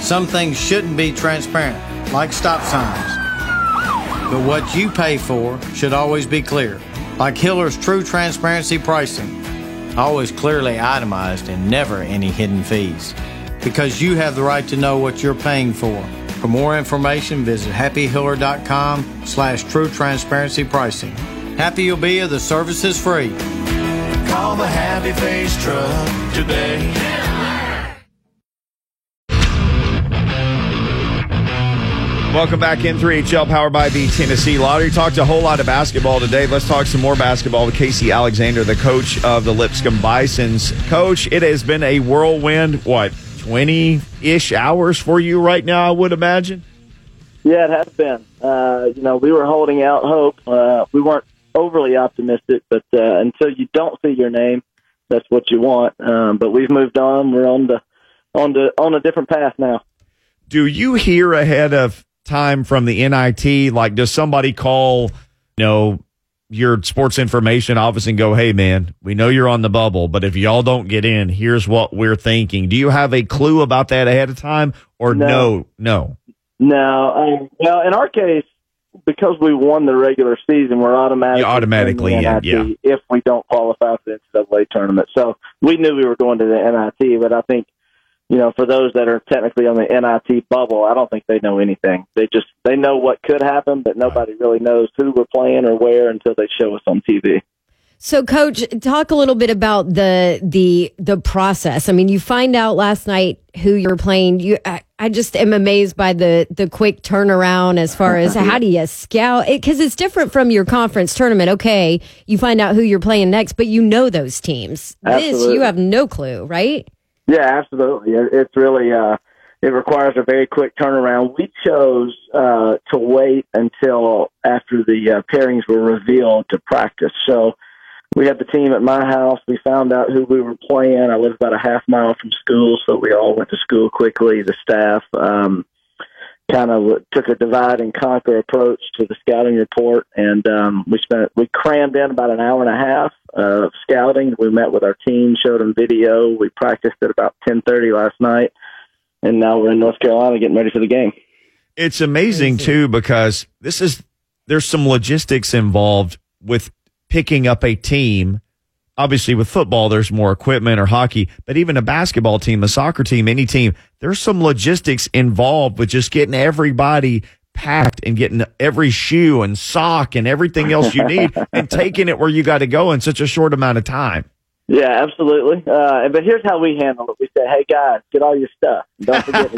Some things shouldn't be transparent, like stop signs. But what you pay for should always be clear, like Hiller's True Transparency Pricing. Always clearly itemized and never any hidden fees. Because you have the right to know what you're paying for. For more information, visit happyhiller.com/true transparency pricing. Happy you'll be if the service is free. Call the Happy Face Truck today. Welcome back in 3HL, powered by the Tennessee Lottery. Talked a whole lot of basketball today. Let's talk some more basketball with Casey Alexander, the coach of the Lipscomb Bisons. Coach, it has been a whirlwind, 20-ish hours for you right now, I would imagine? Yeah, it has been. We were holding out hope. We weren't overly optimistic, but until you don't see your name, that's what you want. But we've moved on. We're on a different path now. Do you hear ahead of time from the NIT? Like, does somebody call, your sports information office and go, hey, man, we know you're on the bubble, but if y'all don't get in, here's what we're thinking. Do you have a clue about that ahead of time, or no? No. Well, in our case, because we won the regular season, we're automatically in the NIT if we don't qualify for the NCAA tournament. So we knew we were going to the NIT, but I think, for those that are technically on the NIT bubble, I don't think they know anything. They know what could happen, but nobody really knows who we're playing or where until they show us on TV. So, Coach, talk a little bit about the process. I mean, you find out last night who you're playing. I just am amazed by the quick turnaround as far as how do you scout? Because it's different from your conference tournament. Okay, you find out who you're playing next, but you know those teams. Absolutely. This, you have no clue, right? Yeah, absolutely. It's really it requires a very quick turnaround. We chose to wait until after the pairings were revealed to practice. So we had the team at my house. We found out who we were playing. I live about a half mile from school, so we all went to school quickly. The staff kind of took a divide and conquer approach to the scouting report, and we crammed in about an hour and a half of scouting. We met with our team, showed them video. We practiced at about 10:30 last night, and now we're in North Carolina getting ready for the game. It's amazing too, because there's some logistics involved with picking up a team. Obviously, with football, there's more equipment, or hockey, but even a basketball team, a soccer team, any team, there's some logistics involved with just getting everybody packed and getting every shoe and sock and everything else you need and taking it where you got to go in such a short amount of time. Yeah, absolutely. But here's how we handle it. We say, hey, guys, get all your stuff. Don't forget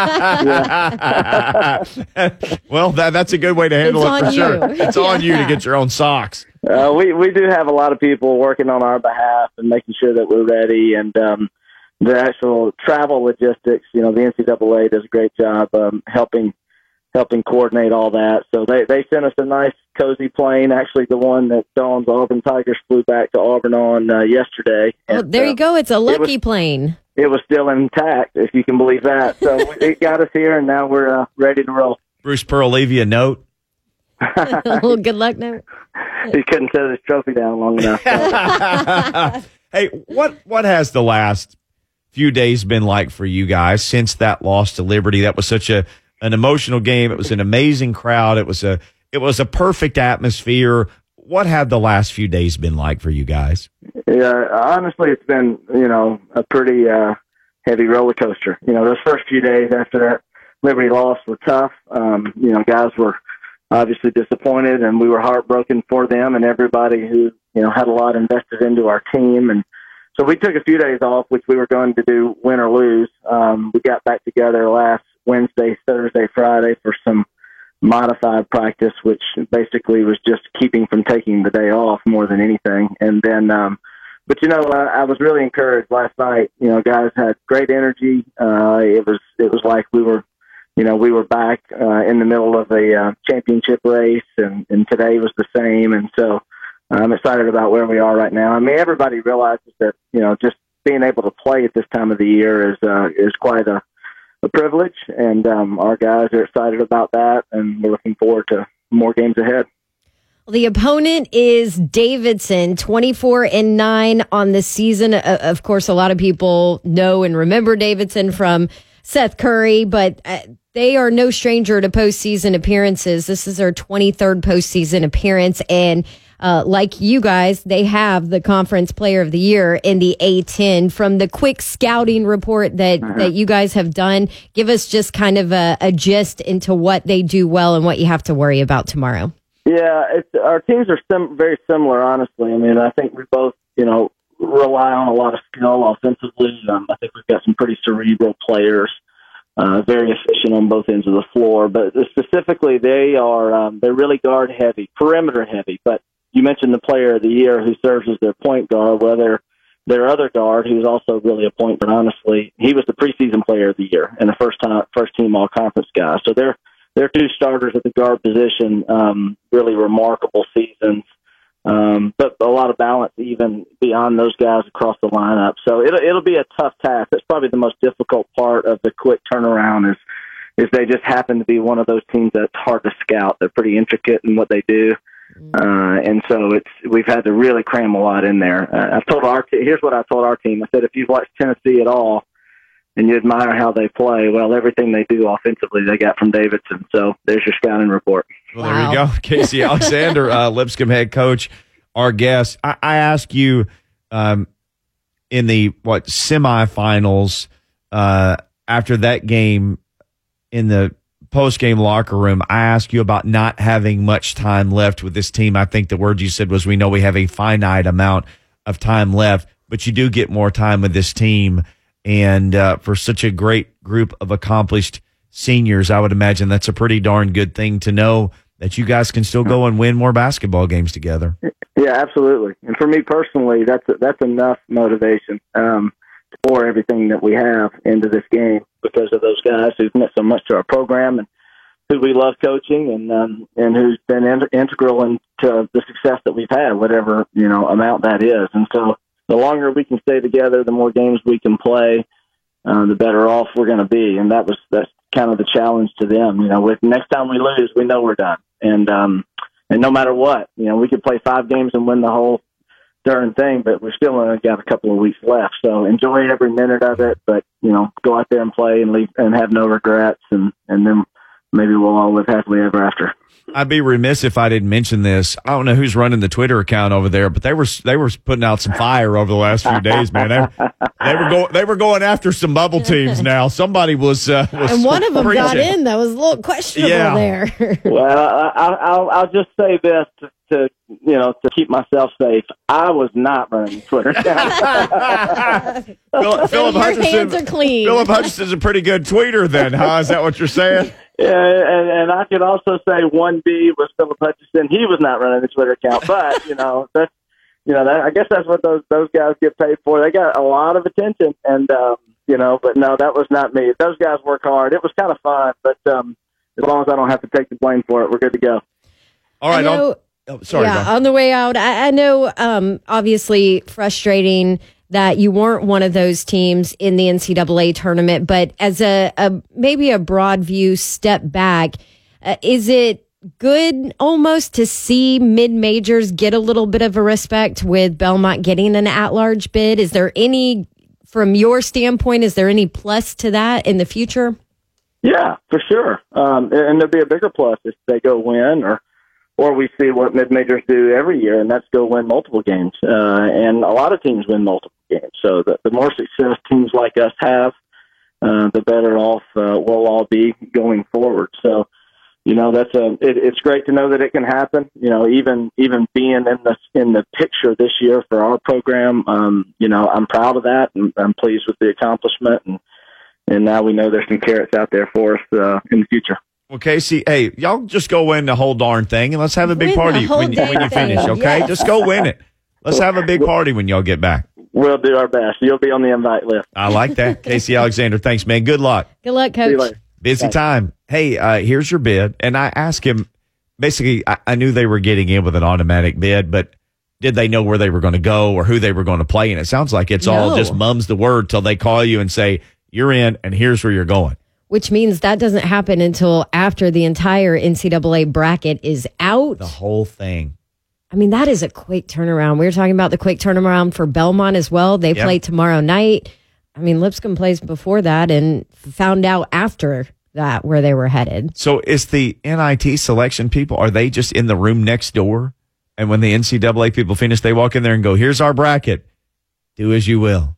anything. Well, that's a good way to handle it for sure. It's on you to get your own socks. We do have a lot of people working on our behalf and making sure that we're ready. And the actual travel logistics, the NCAA does a great job helping coordinate all that. So they sent us a nice, cozy plane, actually the one that Dawn's Auburn Tigers flew back to Auburn on yesterday. Oh, there you go. It's a lucky plane. It was still intact, if you can believe that. So it got us here, and now we're ready to roll. Bruce Pearl leave you a note? A little good luck note? He couldn't set his trophy down long enough. Hey, what has the last few days been like for you guys since that loss to Liberty? That was such an emotional game. It was an amazing crowd. It was a perfect atmosphere. What have the last few days been like for you guys? Yeah, honestly, it's been, a pretty heavy roller coaster. Those first few days after that Liberty loss were tough. Guys were obviously disappointed, and we were heartbroken for them and everybody who, had a lot invested into our team. And so we took a few days off, which we were going to do win or lose. We got back together last Wednesday, Thursday, Friday for some modified practice, which basically was just keeping from taking the day off more than anything. And then, I was really encouraged last night. Guys had great energy. It was like we were back in the middle of a championship race, and today was the same. And so I'm excited about where we are right now. I mean, everybody realizes that, just being able to play at this time of the year is quite a privilege, and our guys are excited about that, and we're looking forward to more games ahead. Well, the opponent is Davidson, 24-9 on the season. Of course, a lot of people know and remember Davidson from Seth Curry, but they are no stranger to postseason appearances. This is their 23rd postseason appearance, and like you guys, they have the Conference Player of the Year in the A10. From the quick scouting report that you guys have done, give us just kind of a gist into what they do well and what you have to worry about tomorrow. Yeah, our teams are very similar, honestly. I mean, I think we both, rely on a lot of skill offensively. I think we've got some pretty cerebral players, very efficient on both ends of the floor. But specifically, they're really guard heavy, perimeter heavy. But you mentioned the Player of the Year who serves as their point guard. Well, their other guard, who's also really a point guard, honestly, he was the preseason Player of the Year and a first team All Conference guy. So they're two starters at the guard position, really remarkable seasons. But a lot of balance even beyond those guys across the lineup. So it'll be a tough task. That's probably the most difficult part of the quick turnaround is they just happen to be one of those teams that's hard to scout. They're pretty intricate in what they do. And so we've had to really cram a lot in there. Here's what I told our team. I said, if you've watched Tennessee at all and you admire how they play, well, everything they do offensively they got from Davidson. So there's your scouting report. Well, there you go. Casey Alexander, Lipscomb head coach, our guest. I asked you in the semifinals after that game in the post-game locker room, I asked you about not having much time left with this team. I think the word you said was, we know we have a finite amount of time left, but you do get more time with this team. And for such a great group of accomplished seniors, I would imagine that's a pretty darn good thing to know that you guys can still go and win more basketball games together. Yeah, absolutely. And for me personally, that's enough motivation to pour everything that we have into this game because of those guys who've meant so much to our program and who we love coaching and who's been integral into the success that we've had, whatever amount that is. And so the longer we can stay together, the more games we can play, the better off we're going to be. And that's kind of the challenge to them. With next time we lose, we know we're done. And no matter what, we could play 5 games and win the whole darn thing, but we're still only got a couple of weeks left. So enjoy every minute of it, but go out there and play and leave and have no regrets, and then maybe we'll all live happily ever after. I'd be remiss if I didn't mention this. I don't know who's running the Twitter account over there, but they were putting out some fire over the last few days, man. They were going after some bubble teams now. Somebody was and one of them preaching. got in. That was a little questionable there. Well, I'll just say this to keep myself safe. I was not running the Twitter account. Philip Your Hutchinson, hands are clean. Philip Hutchinson's a pretty good tweeter then, huh? Is that what you're saying? Yeah, and I could also say 1B was Philip Hutchinson. He was not running the Twitter account, but that's I guess that's what those guys get paid for. They got a lot of attention, and but no, that was not me. Those guys work hard. It was kind of fun, but as long as I don't have to take the blame for it, we're good to go. All right. On the way out, I know obviously frustrating that you weren't one of those teams in the NCAA tournament, but as maybe a broad view step back, is it good almost to see mid-majors get a little bit of a respect with Belmont getting an at-large bid? Is there any, from your standpoint, is there any plus to that in the future? Yeah, for sure. And there'll be a bigger plus if they go win or we see what mid-majors do every year, and that's go win multiple games. And a lot of teams win multiple games. So the more success teams like us have, the better off we'll all be going forward. So, it's great to know that it can happen. Even being in the picture this year for our program, I'm proud of that, and I'm pleased with the accomplishment. And now we know there's some carrots out there for us in the future. Well, Casey, hey, y'all just go win the whole darn thing, and let's have a big party when you finish, okay? Yes. Just go win it. Let's have a big party when y'all get back. We'll do our best. You'll be on the invite list. I like that. Casey Alexander, thanks, man. Good luck. Good luck, See you Coach. later. Busy time. Hey, here's your bid. And I asked him, basically, I knew they were getting in with an automatic bid, but did they know where they were going to go or who they were going to play? And it sounds like it's all just mum's the word till they call you and say, you're in, and here's where you're going. Which means that doesn't happen until after the entire NCAA bracket is out. The whole thing. I mean, that is a quick turnaround. We were talking about the quick turnaround for Belmont as well. They play tomorrow night. I mean, Lipscomb placed before that and found out after that where they were headed. So is the NIT selection people, are they just in the room next door? And when the NCAA people finish, they walk in there and go, here's our bracket. Do as you will.